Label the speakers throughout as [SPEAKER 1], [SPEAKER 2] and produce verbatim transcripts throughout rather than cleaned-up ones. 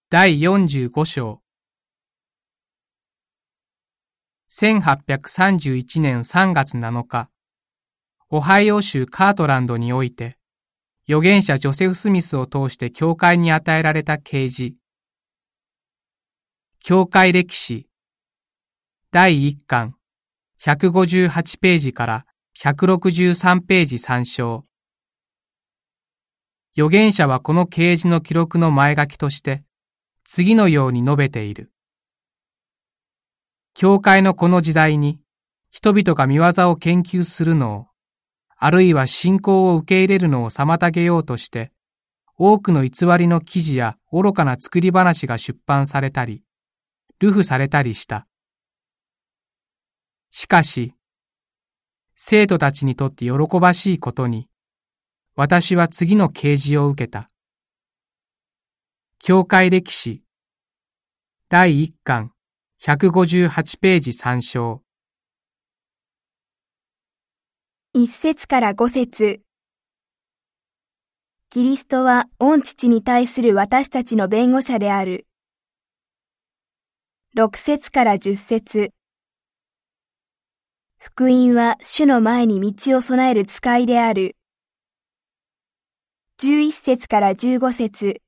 [SPEAKER 1] だいよんじゅうご章。せんはっぴゃくさんじゅういちねんさんがつなのか、オハイオ州カートランドにおいて、預言者ジョセフ・スミスを通して教会に与えられた啓示。教会歴史だいいっかんひゃくごじゅうはちページからひゃくろくじゅうさんページ参照。預言者はこの啓示の記録の前書きとして、次のように述べている。教会のこの時代に、人々が見業を研究するのを、あるいは信仰を受け入れるのを妨げようとして、多くの偽りの記事や愚かな作り話が出版されたり、流布されたりした。しかし、生徒たちにとって喜ばしいことに、私は次の啓示を受けた。教会歴史だいいっかんひゃくごじゅうはちページ参照。
[SPEAKER 2] 一節から五節。キリストは御父に対する私たちの弁護者である。六節から十節。福音は主の前に道を備える使いである。十一節から十五節。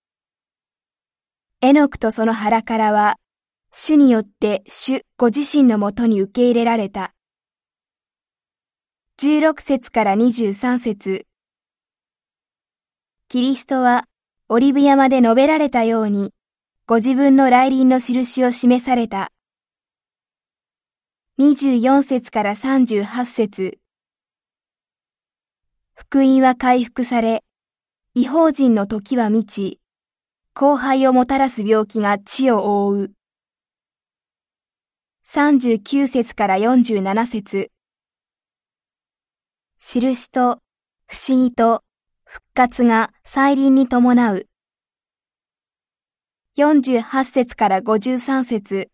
[SPEAKER 2] エノクとその腹からは、主によって主ご自身のもとに受け入れられた。十六節から二十三節。キリストはオリブ山で述べられたように、ご自分の来臨の印を示された。二十四節から三十八節。福音は回復され、異邦人の時は満ち、荒廃をもたらす病気が地を覆う。三十九節から四十七節。印と不思議と復活が再臨に伴う。四十八節から五十三節。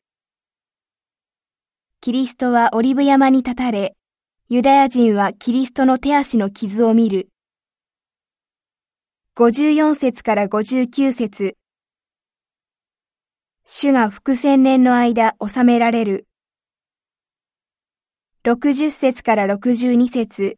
[SPEAKER 2] キリストはオリブ山に立たれ、ユダヤ人はキリストの手足の傷を見る。五十四節から五十九節。主が複千年の間治められる。六十節から六十二節。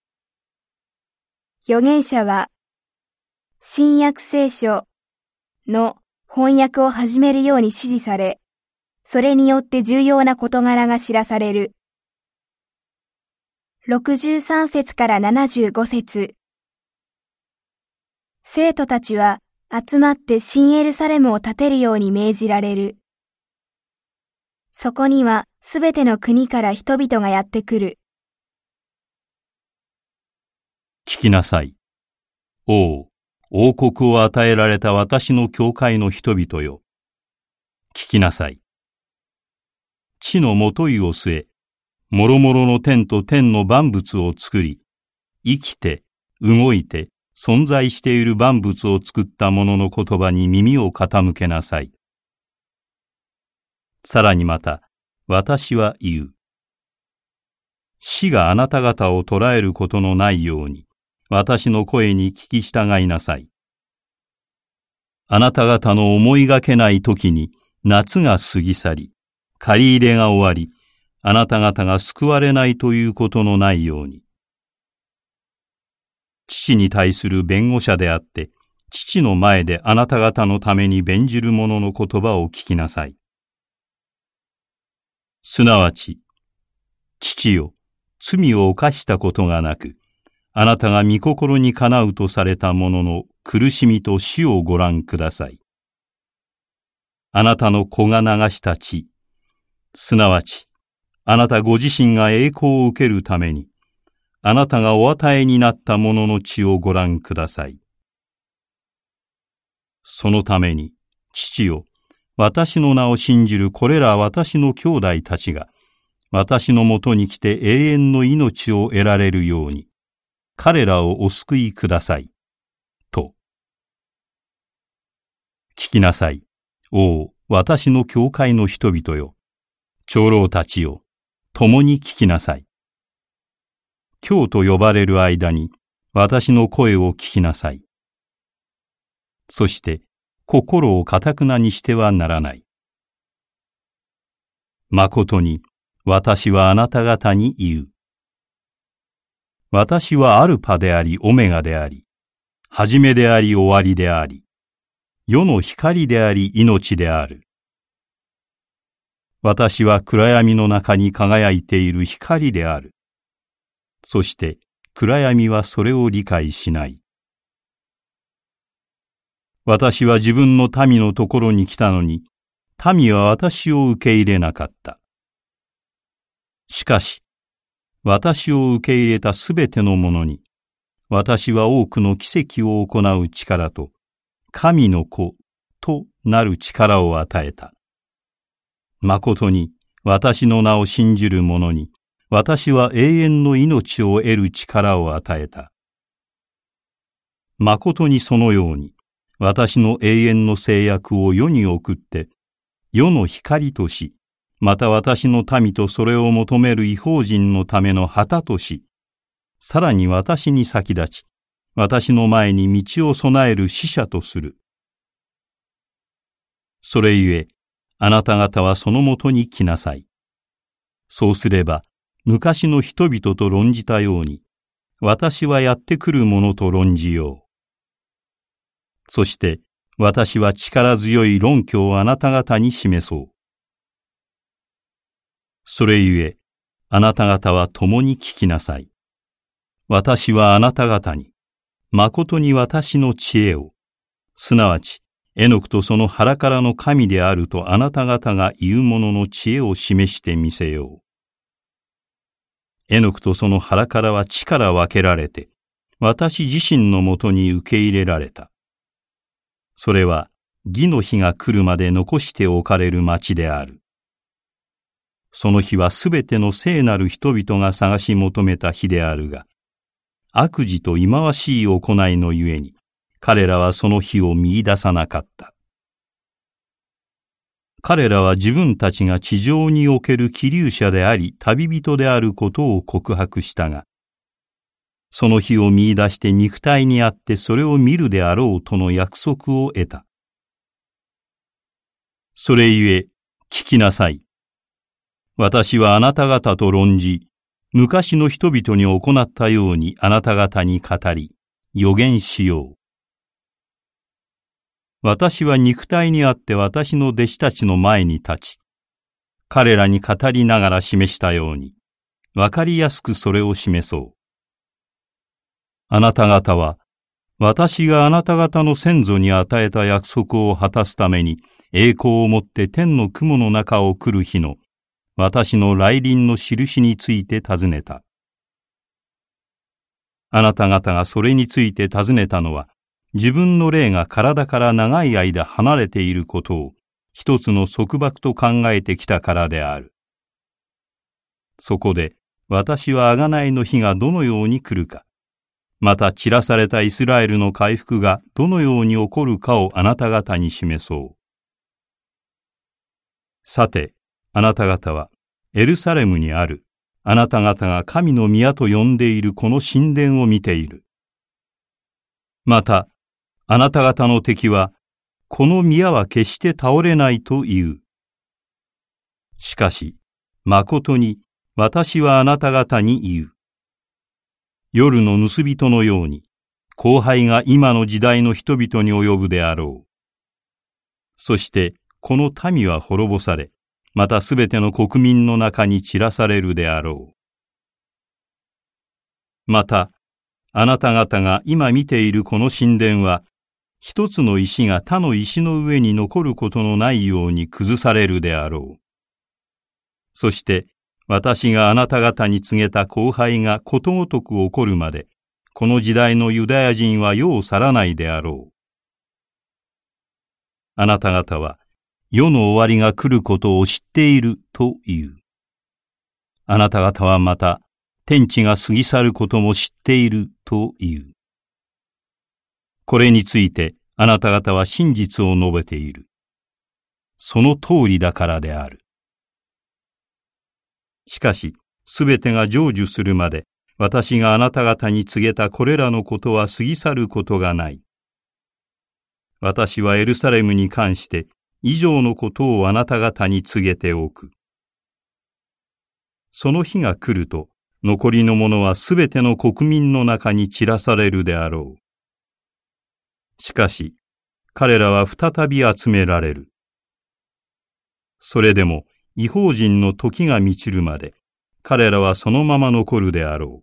[SPEAKER 2] 預言者は、新約聖書の翻訳を始めるように指示され、それによって重要な事柄が知らされる。六十三節から七十五節。生徒たちは集まって新エルサレムを建てるように命じられる。そこにはすべての国から人々がやってくる。
[SPEAKER 3] 聞きなさい。王、王国を与えられた私の教会の人々よ。聞きなさい。地のもといを据え、もろもろの天と天の万物を作り、生きて、動いて、存在している万物を作った者の言葉に耳を傾けなさい。さらにまた、私は言う。死があなた方を捕らえることのないように、私の声に聞き従いなさい。あなた方の思いがけない時に夏が過ぎ去り、借り入れが終わり、あなた方が救われないということのないように。父に対する弁護者であって、父の前であなた方のために弁じる者の言葉を聞きなさい。すなわち、父よ、罪を犯したことがなく、あなたが御心にかなうとされた者の苦しみと死をご覧ください。あなたの子が流した血、すなわち、あなたご自身が栄光を受けるために、あなたがお与えになった者の血をご覧ください。そのために、父よ、私の名を信じるこれら私の兄弟たちが、私のもとに来て永遠の命を得られるように、彼らをお救いください。と。聞きなさい。お私の教会の人々よ。長老たちよ。共に聞きなさい。今日と呼ばれる間に私の声を聞きなさい。そして心を堅くなにしてはならない。まことに、私はあなた方に言う。私はアルパでありオメガであり、始めであり終わりであり、世の光であり命である。私は暗闇の中に輝いている光である。そして暗闇はそれを理解しない。私は自分の民のところに来たのに、民は私を受け入れなかった。しかし、私を受け入れたすべての者に、私は多くの奇跡を行う力と、神の子となる力を与えた。まことに、私の名を信じる者に、私は永遠の命を得る力を与えた。まことにそのように、私の永遠の制約を世に送って、世の光とし、また私の民とそれを求める異邦人のための旗とし、さらに私に先立ち、私の前に道を備える使者とする。それゆえ、あなた方はそのもとに来なさい。そうすれば、昔の人々と論じたように、私はやってくるものと論じよう。そして、私は力強い論拠をあなた方に示そう。それゆえ、あなた方は共に聞きなさい。私はあなた方に、誠に私の知恵を、すなわち、エノクとその腹からの神であるとあなた方が言うものの知恵を示してみせよう。エノクとその腹からは地から分けられて、私自身のもとに受け入れられた。それは、義の日が来るまで残しておかれる町である。その日はすべての聖なる人々が探し求めた日であるが、悪事と忌まわしい行いのゆえに、彼らはその日を見出さなかった。彼らは自分たちが地上における寄留者であり旅人であることを告白したが、その日を見出して肉体にあってそれを見るであろうとの約束を得た。それゆえ、聞きなさい。私はあなた方と論じ、昔の人々に行ったようにあなた方に語り、予言しよう。私は肉体にあって私の弟子たちの前に立ち、彼らに語りながら示したように、わかりやすくそれを示そう。あなた方は、私があなた方の先祖に与えた約束を果たすために、栄光をもって天の雲の中を来る日の、私の来臨の印について尋ねた。あなた方がそれについて尋ねたのは、自分の霊が体から長い間離れていることを一つの束縛と考えてきたからである。そこで私は贖いの日がどのように来るか、また散らされたイスラエルの回復がどのように起こるかをあなた方に示そう。さて、あなた方はエルサレムにあるあなた方が神の宮と呼んでいるこの神殿を見ている。また、あなた方の敵は、この宮は決して倒れないと言う。しかし、誠に私はあなた方に言う。夜の盗人のように、荒廃が今の時代の人々に及ぶであろう。そして、この民は滅ぼされ、またすべての国民の中に散らされるであろう。また、あなた方が今見ているこの神殿は、一つの石が他の石の上に残ることのないように崩されるであろう。そして、私があなた方に告げた荒廃がことごとく起こるまで、この時代のユダヤ人は世を去らないであろう。あなた方は、世の終わりが来ることを知っているという。あなた方はまた、天地が過ぎ去ることも知っているという。これについてあなた方は真実を述べている。その通りだからである。しかし、すべてが成就するまで、私があなた方に告げたこれらのことは過ぎ去ることがない。 私はエルサレムに関して以上のことをあなた方に告げておく。その日が来ると、残りのものはすべての国民の中に散らされるであろう。しかし、彼らは再び集められる。それでも、異邦人の時が満ちるまで、彼らはそのまま残るであろう。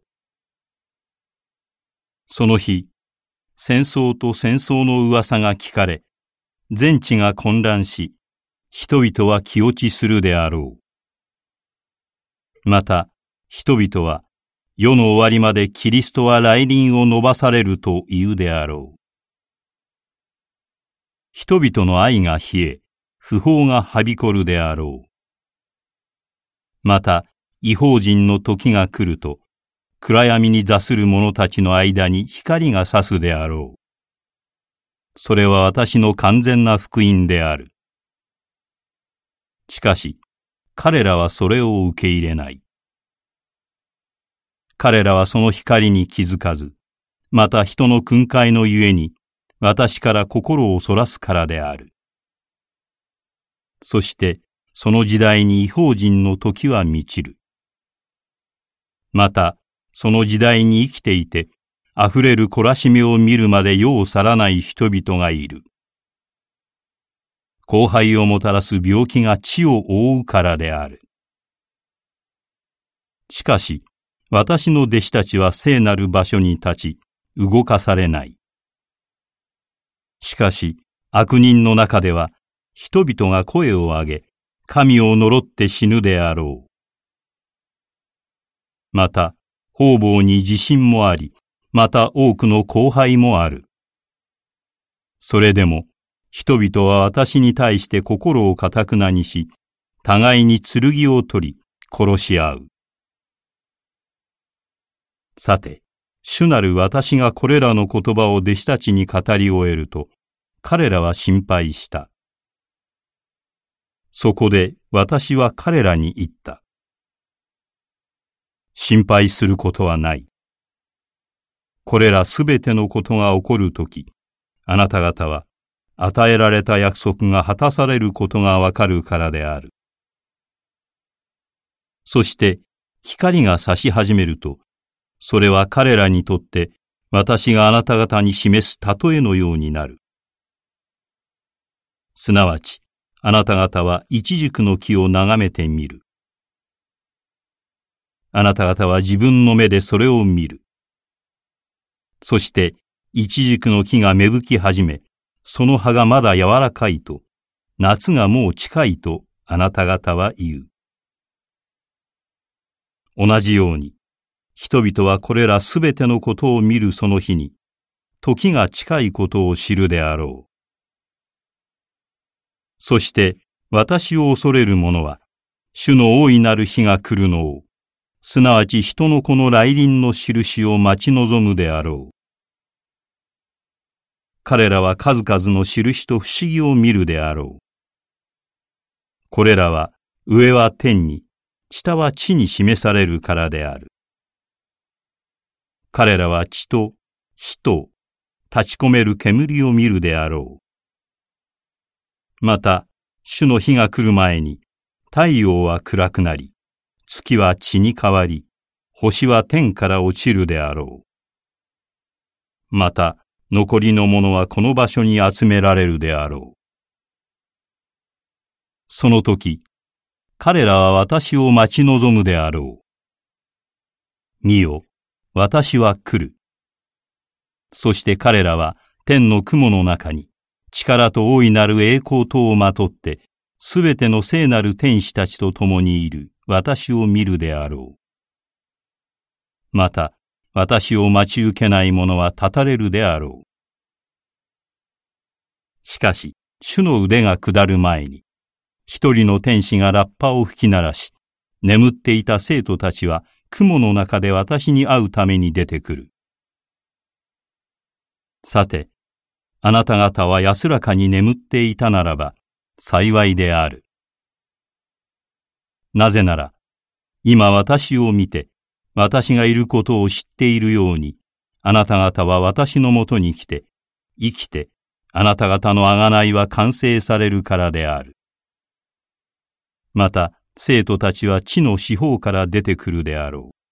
[SPEAKER 3] その日、戦争と戦争の噂が聞かれ、全地が混乱し、人々は気落ちするであろう。また、人々は、世の終わりまでキリストは来臨を延ばされると言うであろう。人々の愛が冷え、不法がはびこるであろう。また、異邦人の時が来ると、暗闇に座する者たちの間に光が差すであろう。それは私の完全な福音である。しかし、彼らはそれを受け入れない。彼らはその光に気づかず、また人の訓戒のゆえに、私から心をそらすからである。そして、その時代に異邦人の時は満ちる。また、その時代に生きていて、溢れる懲らしめを見るまで世を去らない人々がいる。荒廃をもたらす病気が地を覆うからである。しかし、私の弟子たちは聖なる場所に立ち、動かされない。しかし、悪人の中では、人々が声を上げ、神を呪って死ぬであろう。また、方々に自信もあり、また多くの荒廃もある。それでも、人々は私に対して心を堅くなにし、互いに剣を取り、殺し合う。さて、主なる私がこれらの言葉を弟子たちに語り終えると、彼らは心配した。そこで私は彼らに言った。心配することはない。これらすべてのことが起こるとき、あなた方は与えられた約束が果たされることがわかるからである。そして光が差し始めると、それは彼らにとって私があなた方に示す例えのようになる。すなわち、あなた方はイチジクの木を眺めてみる。あなた方は自分の目でそれを見る。そして、イチジクの木が芽吹き始め、その葉がまだ柔らかいと、夏がもう近いとあなた方は言う。同じように、人々はこれらすべてのことを見るその日に、時が近いことを知るであろう。そして、私を恐れる者は、主の大いなる日が来るのを、すなわち人の子の来臨の印を待ち望むであろう。彼らは数々の印と不思議を見るであろう。これらは上は天に、下は地に示されるからである。彼らは地と火と立ち込める煙を見るであろう。また、主の日が来る前に、太陽は暗くなり、月は地に変わり、星は天から落ちるであろう。また、残りのものはこの場所に集められるであろう。その時、彼らは私を待ち望むであろう。見よ、私は来る。そして彼らは天の雲の中に、力と大いなる栄光とをまとって、すべての聖なる天使たちと共にいる私を見るであろう。また、私を待ち受けない者は立たれるであろう。しかし、主の腕が下る前に、一人の天使がラッパを吹き鳴らし、眠っていた生徒たちは雲の中で私に会うために出てくる。さて、あなた方は安らかに眠っていたならば、幸いである。なぜなら、今私を見て、私がいることを知っているように、あなた方は私のもとに来て、生きて、 あなた方の贖いは完成されるからである。また、生徒たちは地の四方から出てくるであろう。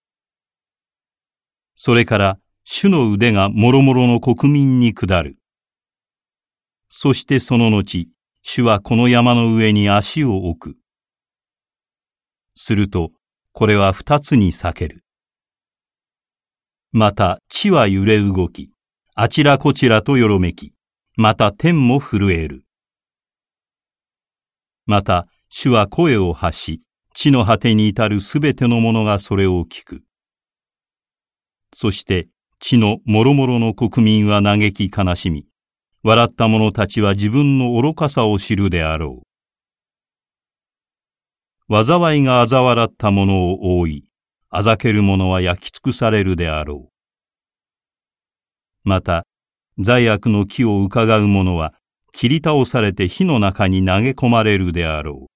[SPEAKER 3] それから、主の腕がもろもろの国民に下る。そしてその後、主はこの山の上に足を置く。すると、これは二つに裂ける。また、地は揺れ動き、あちらこちらとよろめき、また天も震える。また、主は声を発し、地の果てに至るすべての者がそれを聞く。そして、地のもろもろの国民は嘆き悲しみ、笑った者たちは自分の愚かさを知るであろう。災いが嘲笑った者を覆い、あざける者は焼き尽くされるであろう。また、罪悪の木を伺う者は、切り倒されて火の中に投げ込まれるであろう。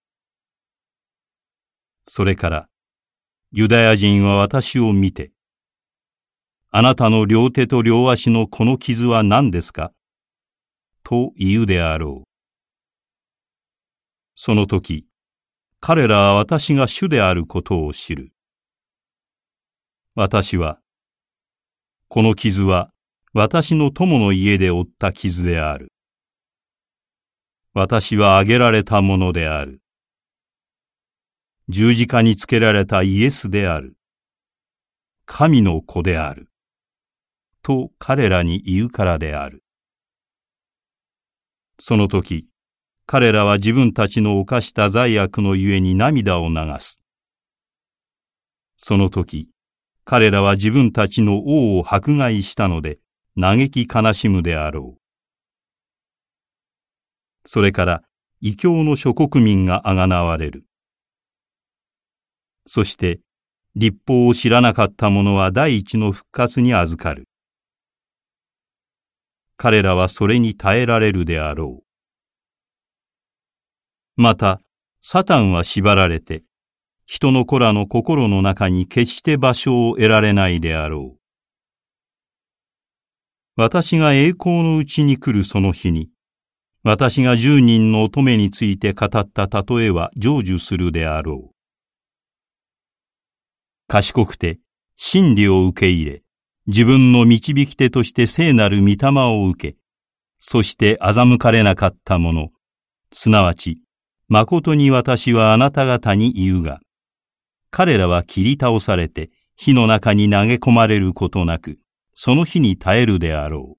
[SPEAKER 3] それから、ユダヤ人は私を見て、あなたの両手と両足のこの傷は何ですかと言うであろう。その時、彼らは私が主であることを知る。私は、この傷は私の友の家で負った傷である。私は挙げられたものである。十字架につけられたイエスである。神の子である。と彼らに言うからである。その時、彼らは自分たちの犯した罪悪のゆえに涙を流す。その時、彼らは自分たちの王を迫害したので、嘆き悲しむであろう。それから、異教の諸国民があがなわれる。そして、律法を知らなかった者は第一の復活に預かる。彼らはそれに耐えられるであろう。また、サタンは縛られて、人の子らの心の中に決して場所を得られないであろう。私が栄光のうちに来るその日に、私が十人の乙女について語った例えは成就するであろう。賢くて、真理を受け入れ、自分の導き手として聖なる御霊を受け、そして欺かれなかった者、すなわち、誠に私はあなた方に言うが、彼らは切り倒されて火の中に投げ込まれることなく、その火に耐えるであろう。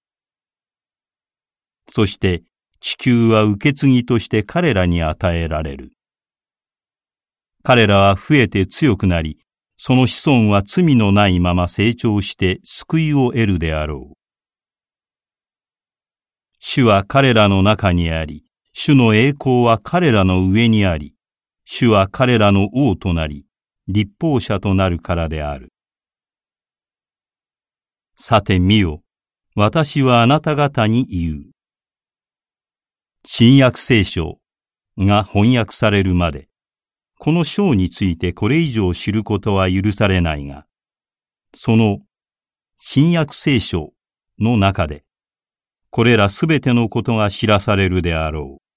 [SPEAKER 3] そして地球は受け継ぎとして彼らに与えられる。彼らは増えて強くなり、その子孫は罪のないまま成長して救いを得るであろう。主は彼らの中にあり、主の栄光は彼らの上にあり、主は彼らの王となり、立法者となるからである。さて見よ、私はあなた方に言う。新約聖書が翻訳されるまで、この章についてこれ以上知ることは許されないが、その新約聖書の中で、これらすべてのことが知らされるであろう。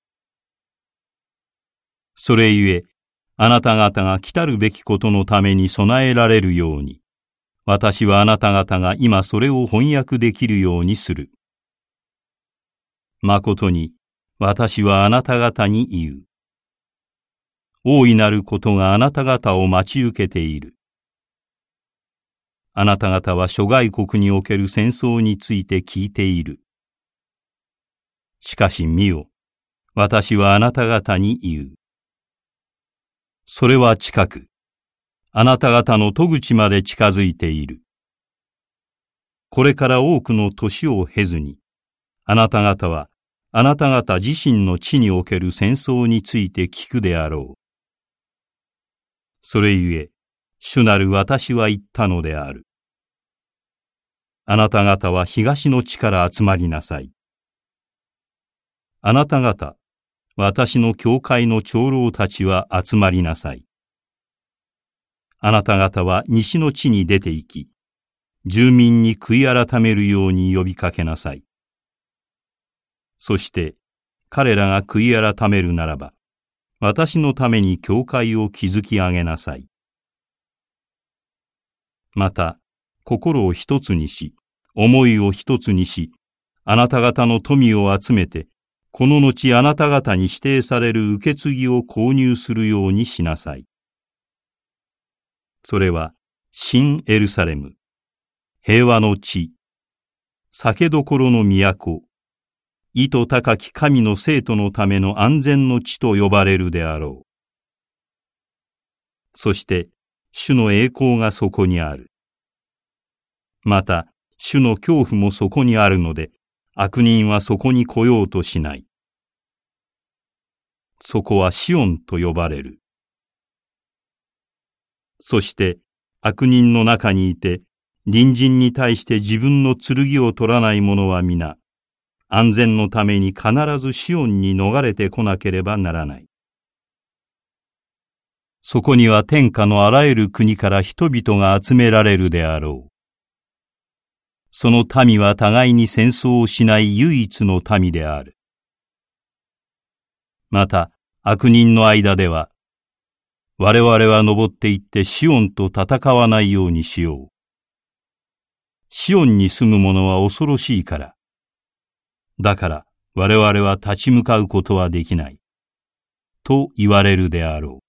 [SPEAKER 3] それゆえ、あなた方が来たるべきことのために備えられるように、私はあなた方が今それを翻訳できるようにする。まことに、私はあなた方に言う。大いなることがあなた方を待ち受けている。あなた方は諸外国における戦争について聞いている。しかし見よ、私はあなた方に言う。それは近く、あなた方の戸口まで近づいている。これから多くの年を経ずに、あなた方はあなた方自身の地における戦争について聞くであろう。それゆえ、主なる私は言ったのである。あなた方は東の地から集まりなさい。あなた方、私の教会の長老たちは集まりなさい。あなた方は西の地に出て行き、住民に悔い改めるように呼びかけなさい。 そして彼らが悔い改めるならば、私のために教会を築き上げなさい。また、心を一つにし、思いを一つにし、あなた方の富を集めて、この後あなた方に指定される受け継ぎを購入するようにしなさい。それは、新エルサレム、平和の地、酒どころの都、意図高き神の生徒のための安全の地と呼ばれるであろう。そして、主の栄光がそこにある。また、主の恐怖もそこにあるので、悪人はそこに来ようとしない。そこはシオンと呼ばれる。そして、悪人の中にいて、隣人に対して自分の剣を取らない者は皆、安全のために必ずシオンに逃れてこなければならない。そこには天下のあらゆる国から人々が集められるであろう。その民は互いに戦争をしない唯一の民である。また、悪人の間では、我々は登って行ってシオンと戦わないようにしよう。シオンに住む者は恐ろしいから。だから我々は立ち向かうことはできない。と言われるであろ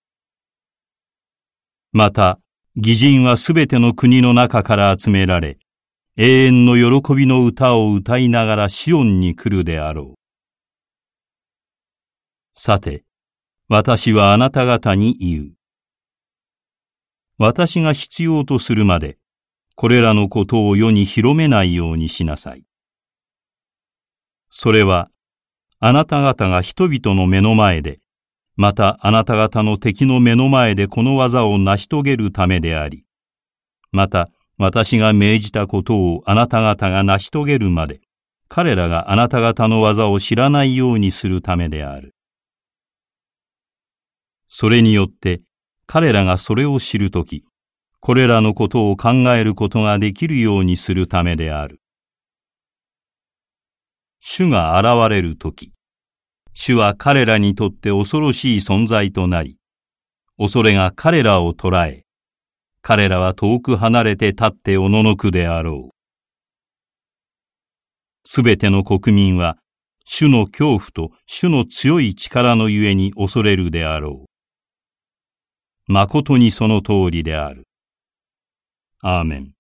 [SPEAKER 3] う。また、義人はすべての国の中から集められ、永遠の喜びの歌を歌いながらシオンに来るであろう。さて、私はあなた方に言う。私が必要とするまで、これらのことを世に広めないようにしなさい。それは、あなた方が人々の目の前で、またあなた方の敵の目の前でこの技を成し遂げるためであり、また私が命じたことをあなた方が成し遂げるまで、彼らがあなた方の技を知らないようにするためである。それによって、彼らがそれを知るとき、これらのことを考えることができるようにするためである。主が現れるとき、主は彼らにとって恐ろしい存在となり、恐れが彼らを捕らえ、彼らは遠く離れて立っておののくであろう。すべての国民は、主の恐怖と主の強い力のゆえに恐れるであろう。まことにその通りである。アーメン。